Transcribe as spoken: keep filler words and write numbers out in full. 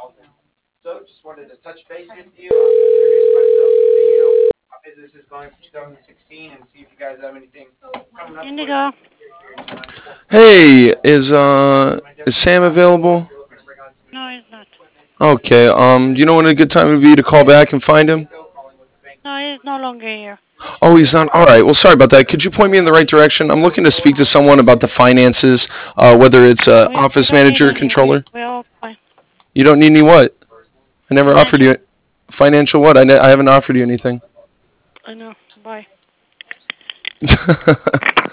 So just wanted to touch base with you, uh, introduce myself, see you know how business is going for two thousand sixteen, and see if you guys have anything coming up towards the Indigo. end of the year here in twenty twenty-six. Hey, is Got uh some is different Sam products. You know, available? if you're looking to bring on some new No, he's not. business, looking to Okay. expand your Um, do you know business, when a good time would my be name to is call Sam. back and find him? Indigo, calling with the bank. No, he's no longer here. Oh, he's not. All right. Well, sorry about that. Could you point me in the right direction? I'm looking to speak to someone about the finances, uh, whether it's uh, We we office don't need manager or any. We controller. we're all fine. You don't need any what? I never offered Financial. you financial what? I, ne- I haven't offered you anything. I know. Bye.